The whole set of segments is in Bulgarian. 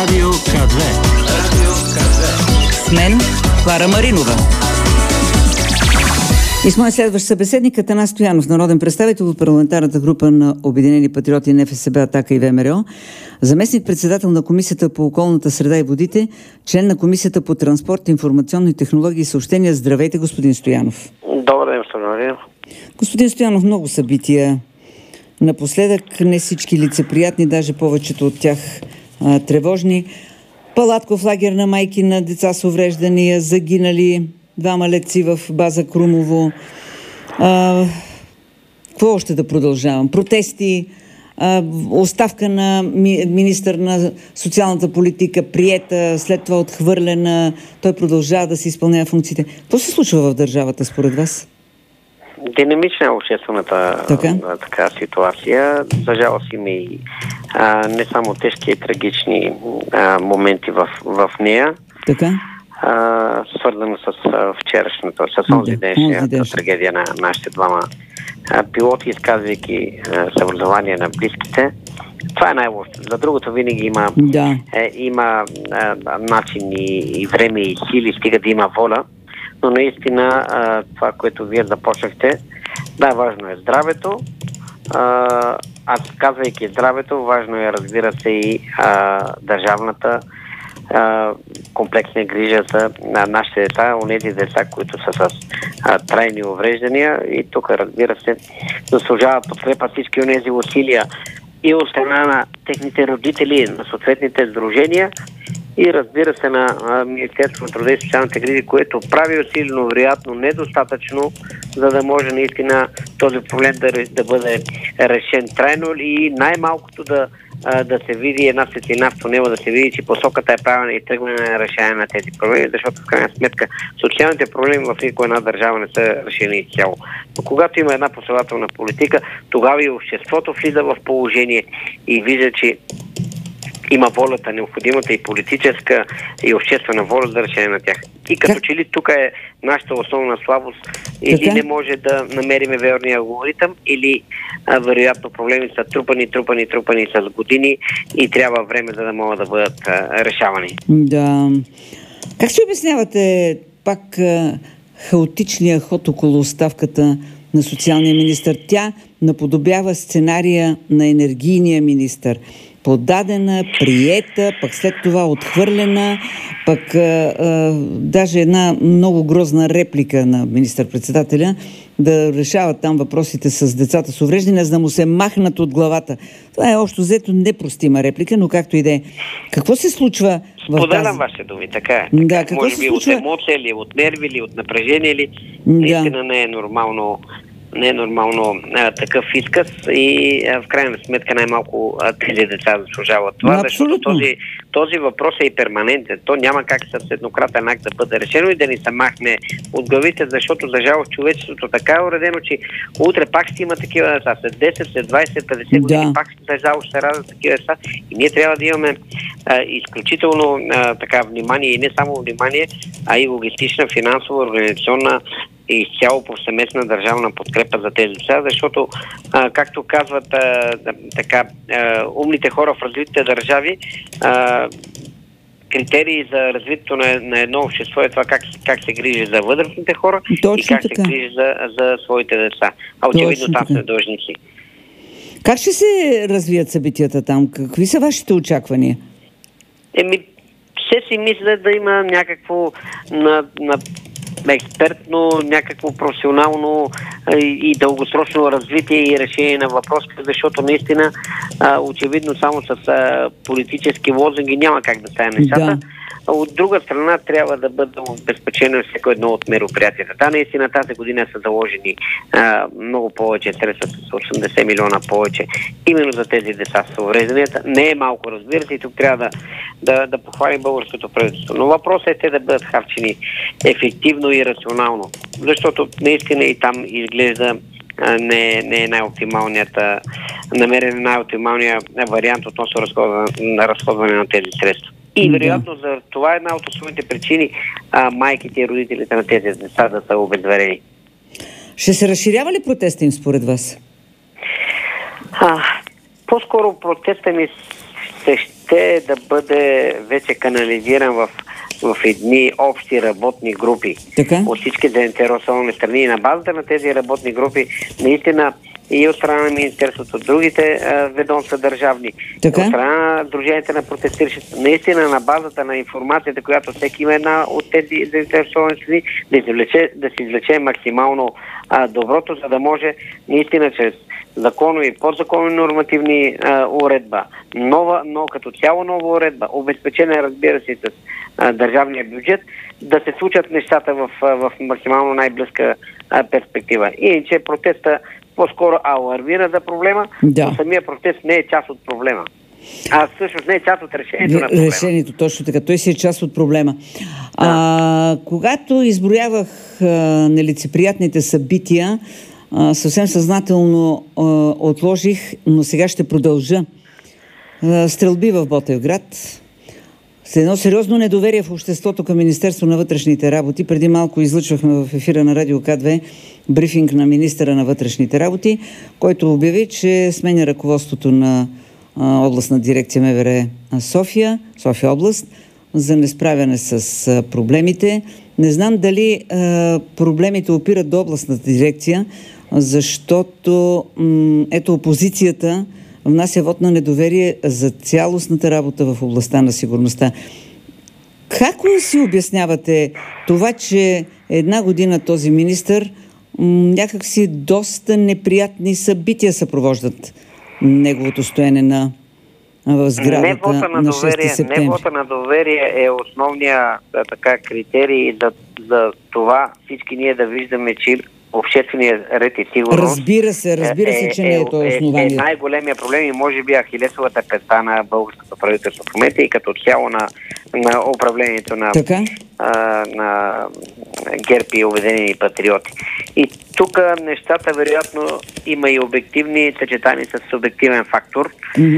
Радио К2. С мен Клара Маринова. И с моя следващ събеседник Атанас Стоянов, народен представител от парламентарната група на Обединени патриоти, НФСБ, Атака и ВМРО, заместник-председател на Комисията по околната среда и водите, член на Комисията по транспорт, информационни технологии и съобщения. Здравейте, господин Стоянов. Добър ден, Стоянов. Господин Стоянов, много събития. Напоследък не всички лицеприятни, даже повечето от тях тревожни. Палатков лагер на майки на деца с увреждания, загинали 2 летци в база Крумово. Какво още да продължавам? Протести, оставка на министър на социалната политика, приета, след това отхвърлена. Той продължава да си изпълнява функциите. Какво се случва в държавата според вас? Динамична е обществената така ситуация. За жалост има и не само тежки и трагични моменти в нея. Така? Свързано с вчерашната, с онзи днешната трагедия на нашите двама пилоти, изказвайки съболезнования на близките. Това е най-лошото. За другото винаги има начин и време и сили, стига да има воля. Но наистина това, което вие започнахте, важно е здравето. Аз казвайки здравето, важно е, разбира се, и държавната комплексна грижа за нашите деца, онези деца, които са с трайни увреждания. И тук, разбира се, заслужават подкрепа всички онези усилия и от страна на техните родители, на съответните сдружения и, разбира се, на Министерството на труда и социалните грижи, което прави усилено, вероятно недостатъчно, за да може наистина този проблем да бъде решен трайно и най-малкото да се види една светлина в тунела, да се види, че посоката е правилна и тръгване на решение на тези проблеми, защото в крайна сметка социалните проблеми в никоя една държава не са решени изцяло. Но когато има една последователна политика, тогава и обществото влиза в положение и вижда, че има волята, необходимата и политическа и обществена воля за решение на тях. И като че ли тук е нашата основна слабост, или не може да намериме верния алгоритъм, или вероятно проблеми са трупани с години и трябва време, за да могат да бъдат решавани. Да. Как ще обяснявате пак хаотичния ход около оставката на социалния министър? Тя наподобява сценария на енергийния министър. Подадена, приета, пък след това отхвърлена, пък даже една много грозна реплика на министър-председателя да решават там въпросите с децата с увреждания, за да му се махнат от главата. Това е общо взето непростима реплика, но както и да е. Какво се случва в Споделям вашите думи, така е. Да, какво може се би случва? От емоция или от нерви, или от напрежение, или наистина не е нормално такъв изказ и в крайна сметка най-малко тези деца заслужават това, защото този въпрос е и перманентен. То няма как с еднократен акт да бъде решено и да ни се махне от главите, защото за жалост човечеството така е уредено, че утре пак ще има такива деца. След 10, след 20, 50 години пак за жалост ще раждат такива деца и ние трябва да имаме изключително внимание и не само внимание, а и логистична, финансова, организационна и изцяло повсеместна държавна подкрепа за тези деца, защото, както казват умните хора в развитите държави, критерии за развитието на едно общество е това как се грижи за възрастните хора и как се грижи за своите деца. А очевидно там са длъжници. Как ще се развият събитията там? Какви са вашите очаквания? Все си мисля да има някакво експертно, някакво професионално и дългосрочно развитие и решение на въпросите, защото наистина очевидно само с политически лозунги няма как да стане нещата. От друга страна трябва да бъде обезпечено всяко едно от мероприятията. Наистина тази година са заложени много повече средства, с 80 милиона повече, именно за тези деца с уврежданията. Не е малко, разбира се, и тук трябва да похвалим българското правителство. Но въпросът е те да бъдат харчени ефективно и рационално, защото наистина и там изглежда не е намерен най-оптималния вариант относно разходване на тези средства. И вероятно за това е една от основните причини майките и родителите на тези деца да са обезверени. Ще се разширява ли протеста им според вас? По-скоро протеста ми се ще да бъде вече канализиран в едни общи работни групи от всички заинтересовани страни. И на базата на тези работни групи наистина и от страна на Министерството, другите ведомства държавни, от страна на Сдружението на протестиращите, наистина на базата на информацията, която всеки има една от тези заинтересовани страни, да се извлече максимално доброто, за да може наистина чрез законови, подзаконови нормативни уредба, но като цяло нова уредба, обезпечена, разбира се, с държавния бюджет, да се случат нещата в максимално най-близка перспектива. Иначе протеста по-скоро алармира за проблема, но самия протест не е част от проблема. Всъщност не е част от решението на проблема. Решението, точно така. Той си е част от проблема. Когато изброявах нелицеприятните събития, съвсем съзнателно отложих, но сега ще продължа. Стрелби в Ботевград. С едно сериозно недоверие в обществото към Министерство на вътрешните работи. Преди малко излъчвахме в ефира на Радио К2 брифинг на министъра на вътрешните работи, който обяви, че сменя ръководството на областна дирекция МВР София област, за несправяне с проблемите. Не знам дали проблемите опират до областната дирекция, защото ето опозицията внася вот на недоверие за цялостната работа в областта на сигурността. Как си обяснявате това, че една година този министър някакси доста неприятни събития съпровождат неговото стоене в сградата на 6 септември? Невота на доверие е основния критерий за това всички ние да виждаме, че обществения ред и сигурност. Разбира се, че не е то основание. Е най-големия проблем и може би ахилесовата пета на българското правителство в момента и като цяло на управлението на ГЕРБ и Обединени патриоти. И тук нещата вероятно има и обективни съчетани с субективен фактор.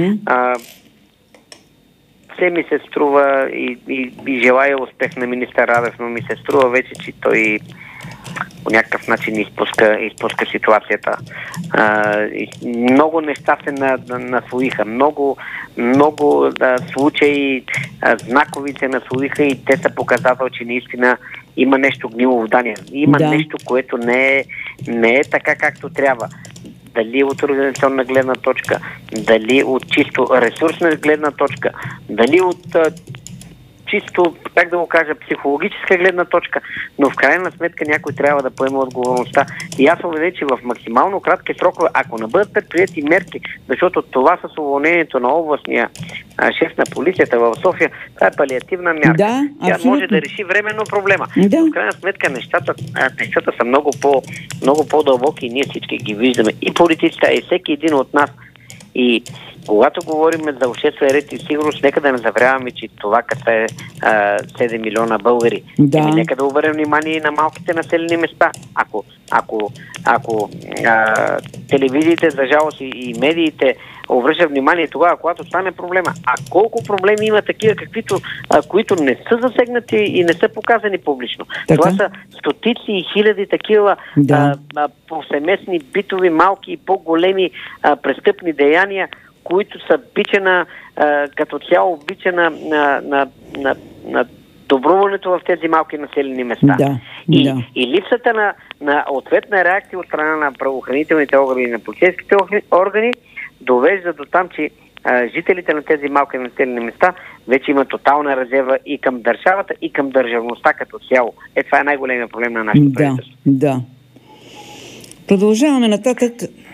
Все ми се струва и желая успех на министър Радев, но ми се струва вече, че той по някакъв начин изпуска ситуацията. Много неща се наслоиха. Много случаи знакови се наслоиха и те са показател, че наистина има нещо гнило в Дания. Има нещо, което не е така както трябва. Дали от организационна гледна точка, дали от чисто ресурсна гледна точка, дали от чисто, как да го кажа, психологическа гледна точка, но в крайна сметка някой трябва да поема отговорността. И аз съм убеден, че в максимално кратки срокове, ако не бъдат предприети мерки, защото това с уволнението на областния шеф на полицията в София, това е палиативна мярка. Тя може да реши временно проблема. Но в крайна сметка нещата са много по-дълбоки и ние всички ги виждаме. И политиците, и всеки един от нас. И когато говорим за обществен ред и сигурност, нека да не забравяме, че това касае 7 милиона българи. Нека да обърнем внимание и на малките населени места. Ако телевизиите, за жалост и медиите обръщат внимание тогава, когато стане проблема. А колко проблеми има такива, които не са засегнати и не са показани публично. Това са стотици и хиляди такива повсеместни, битови, малки и по-големи престъпни деяния, които са бичена, като цяло бичена на добруването в тези малки населени места. И липсата на ответна реакция от страна на правоохранителните органи и на полицейските органи довежда до там, че жителите на тези малки населени места вече имат тотална резерва и към държавата, и към държавността като цяло. Това е най-големият проблем на нашето правителство. Продължаваме нататък.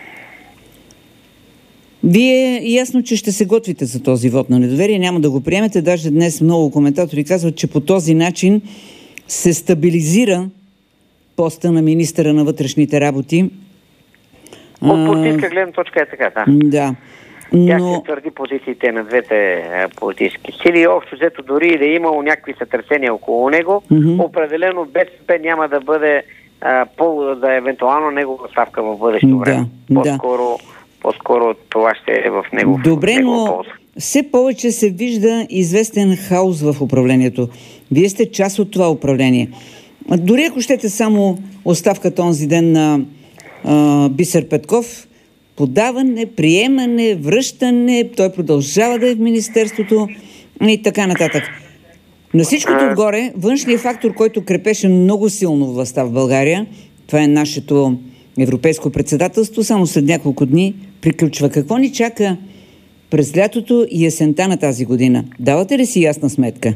Вие ясно, че ще се готвите за този вот на недоверие, няма да го приемете. Даже днес много коментатори казват, че по този начин се стабилизира поста на министъра на вътрешните работи. От политическа гледна точка е така, да. Тя ще твърди позициите на двете политически сили. Общо взето, дори и да е имало някакви сътресения около него, определено БСП няма да бъде за евентуално негова ставка в бъдещо време. По-скоро това ще е в него. Добре, но все повече се вижда известен хаос в управлението. Вие сте част от това управление. Дори ако щете само оставката онзи ден на Бисер Петков, подаване, приемане, връщане, той продължава да е в Министерството и така нататък. На всичкото отгоре, външният фактор, който крепеше много силно властта в България, това е нашето европейско председателство, само след няколко дни приключва. Какво ни чака през лятото и есента на тази година? Давате ли си ясна сметка?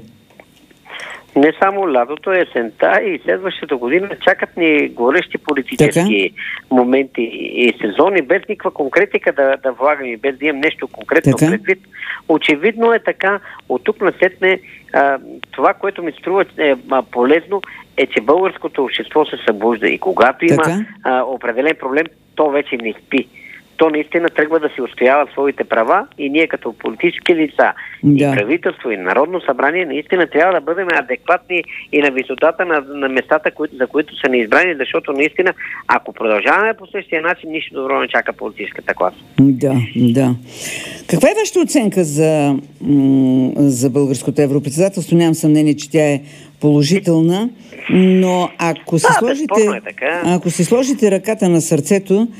Не само лятото, есента и следващата година чакат ни горещи политически моменти и сезони, без никаква конкретика да влагаме, без да имам нещо конкретно предвид. Очевидно е така, от тук насетне това, което ми струва полезно, е, че българското общество се събужда и когато има определен проблем, то вече не спи. То наистина тръгва да си отстоява своите права и ние като политически лица и правителство и Народно събрание наистина трябва да бъдем адекватни и на висотата на местата, за които са ни избрани, защото наистина, ако продължаваме по същия начин, нищо добро не чака политическата класа. Да. Каква е вашата оценка за българското европредседателство? Нямам съмнение, че тя е положителна, но ако си сложите ръката на сърцето,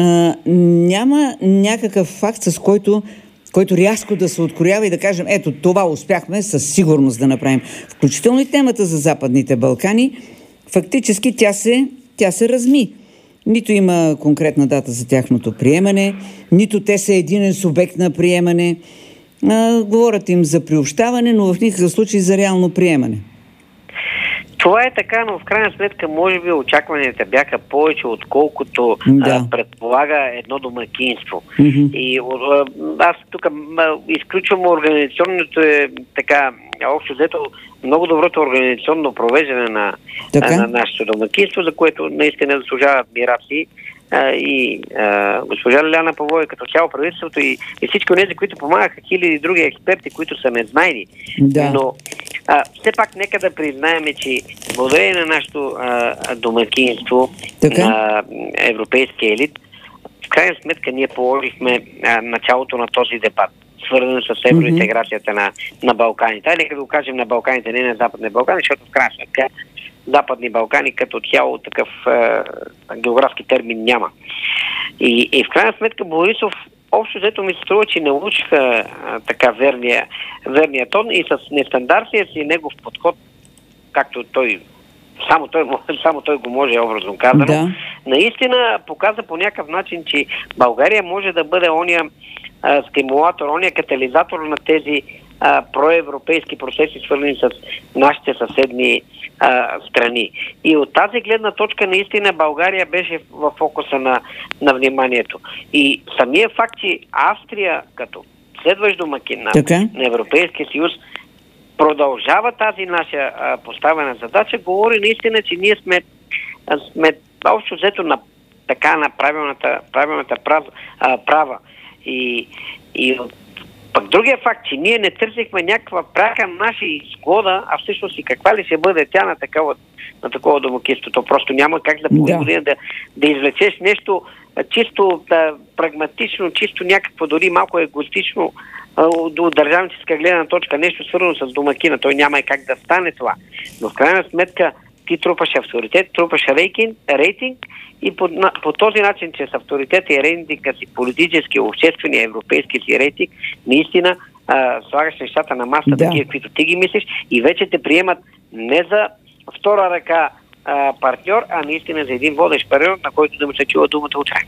няма някакъв факт, с който рязко да се откроява и да кажем, ето това успяхме със сигурност да направим. Включително и темата за Западните Балкани, фактически тя се разми. Нито има конкретна дата за тяхното приемане, нито те са единен субект на приемане. Говорят им за приобщаване, но в никакъв случай за реално приемане. Това е така, но в крайна сметка може би очакванията бяха повече, отколкото предполага едно домакинство. И аз тук изключвам организационното общо взето много доброто организационно провеждане на нашето домакинство, за което наистина заслужават адмирации и госпожа Лиляна Павлова, като цяло правителството и всички от тези, които помагаха, хиляди други експерти, които са незнайни. Но все пак нека да признаем, че благодарение на нашето домакинство на европейския елит, в крайна сметка ние положихме началото на този дебат, свързан с евроинтеграцията на Балканите. Нека да го кажем на Балканите, не на Западни Балкани, защото в крайна сметка Западни Балкани като цяло такъв географски термин няма. И в крайна сметка Борисов общо взето ми се струва, че научиха така верния тон и с нестандартния си негов подход, както само той го може, образно казано, наистина показа по някакъв начин, че България може да бъде ония стимулатор, ония катализатор на тези проевропейски процеси, свързани с нашите съседни страни. И от тази гледна точка наистина България беше в фокуса на вниманието. И самия факт, че Австрия като следващ домакин на Европейския съюз продължава тази наша поставена задача, говори наистина, че ние сме общо взето на правилната права. И пък другия факт, че ние не търсихме някаква прака наша изгода, а всъщност и каква ли ще бъде тя на такова домакинство. То просто няма как за половин година да извлечеш нещо чисто прагматично, чисто някакво, дори малко егоистично от държавническа гледна точка, нещо свързано с домакина. Той няма и как да стане това. Но в крайна сметка ти трупаш авторитет, трупаш рейтинг и по този начин, че с авторитета и рейтинга си политически, обществени, европейски си рейтинг, наистина слагаш нещата на масата, такива, каквито ти ги мислиш, и вече те приемат не за втора ръка партньор, а наистина за един водещ партньор, на който да му се чува думата учай.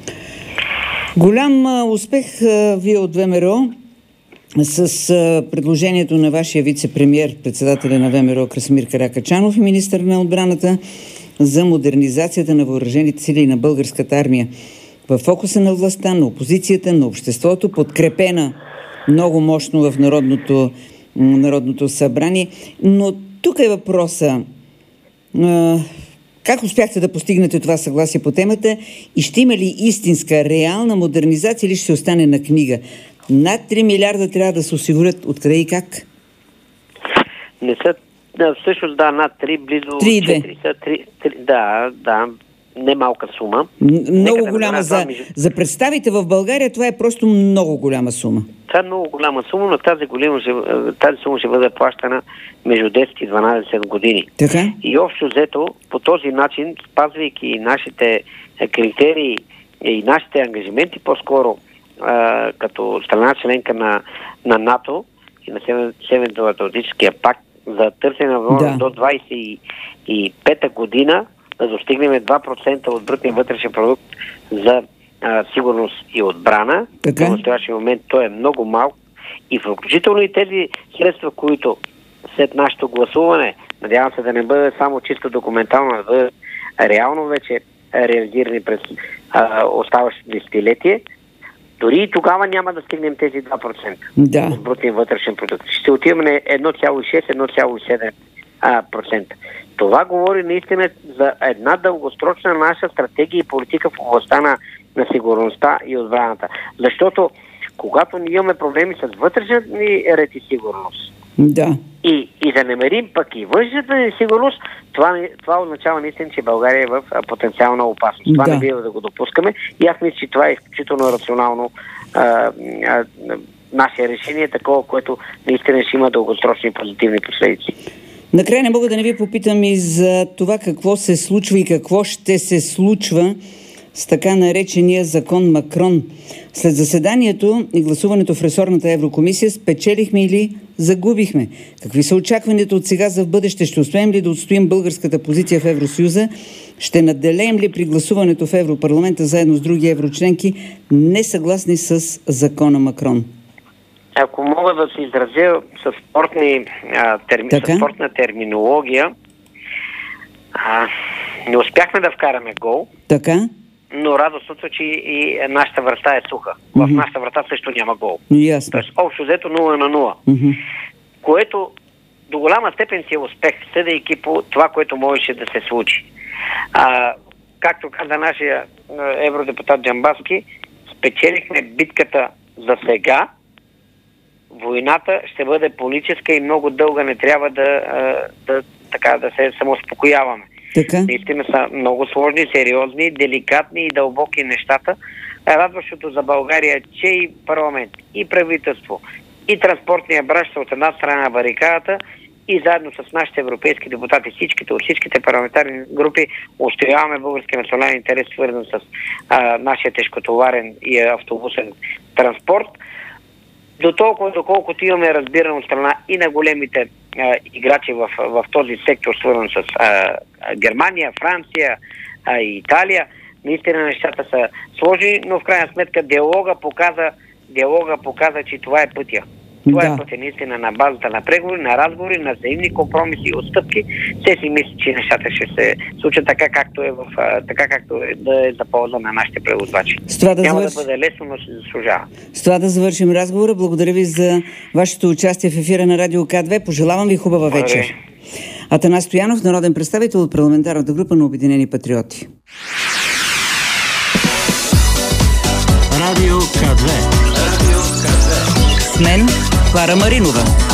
Голям успех вие от ВМРО с предложението на вашия вице-премиер, председателя на ВМРО Красимир Каракачанов и министър на отбраната за модернизацията на въоръжените сили на българската армия. В фокуса на властта, на опозицията, на обществото, подкрепена много мощно в Народното събрание. Но тук е въпроса. Как успяхте да постигнете това съгласие по темата и ще има ли истинска, реална модернизация или ще остане на книга? Над 3 милиарда трябва да се осигурят. Откъде и как? Не са, всъщност над 3, близо 4. Да, не малка сума. Много голяма за представите в България, това е просто много голяма сума. Това е много голяма сума, но тази сума ще бъде плащана между 10 и 12 години. Така? И общо взето, по този начин, спазвайки нашите критерии и нашите ангажименти по-скоро като страна членка на НАТО и на Северно-Атлантическия пакт за търсене на възможност до 25-та година да достигнем 2% от брутния вътрешен продукт за сигурност и отбрана. В настоящия момент той е много малко и включително и тези средства, които след нашето гласуване, надявам се да не бъде само чисто документално, да бъде реално вече реализирани през оставащото десетилетие, дори и тогава няма да стигнем тези 2% от брутния вътрешен продукт. Ще отиваме на 1,6-1,7%. Това говори наистина за една дългосрочна наша стратегия и политика в областта на сигурността и отбраната. Защото когато ние имаме проблеми с вътрешната ни ред и сигурност и да намерим пък и външната ни сигурност, това означава наистина, че България е в потенциална опасност. Това не бива да го допускаме и аз мисля, че това е изключително рационално наше решение, такова, което наистина ще има дългосрочни позитивни последици. Накрая не мога да не ви попитам и за това какво се случва и какво ще се случва с така наречения закон Макрон. След заседанието и гласуването в ресорната Еврокомисия спечелихме или загубихме? Какви са очакванията от сега за в бъдеще? Ще успеем ли да отстоим българската позиция в Евросъюза? Ще надделеем ли при гласуването в Европарламента заедно с други еврочленки, несъгласни с закона Макрон? Ако мога да се изразя с спортна терминология, не успяхме да вкараме гол. Така. Но радостното, че и нашата врата е суха. В нашата врата също няма гол. Ясно. Тоест, общо взето 0-0. Което до голяма степен си е успех, съдейки по това, което можеше да се случи. Както каза нашия евродепутат Джамбазки, спечелихме битката за сега. Войната ще бъде политическа и много дълга, не трябва да се самоуспокояваме. Наистина са много сложни, сериозни, деликатни и дълбоки нещата. Радващото за България е, че и парламент, и правителство, и транспортния бранш са от една страна на барикадата и заедно с нашите европейски депутати, от всичките парламентарни групи, устояваме българския национален интерес, свързан с нашия тежкотоварен и автобусен транспорт. До толкова, доколкото имаме разбиране от страна и на големите играчи в този сектор, свързан с Германия, Франция и Италия, наистина нещата са сложни, но в крайна сметка диалога показа, че това е пътя. Това е пътя наистина на базата на преговори, на разговори, на взаимни компромиси и отстъпки. Все си мисли, че нещата ще се случат така, както е да е за полза на нашите превозвачи. Няма да бъде лесно, но се заслужава. С това да завършим разговора. Благодаря ви за вашето участие в ефира на Радио К2. Пожелавам ви хубава вечер. Атанас Стоянов, народен представител от парламентарната група на Обединени патриоти. Радио К2. С мен Клара Маринова.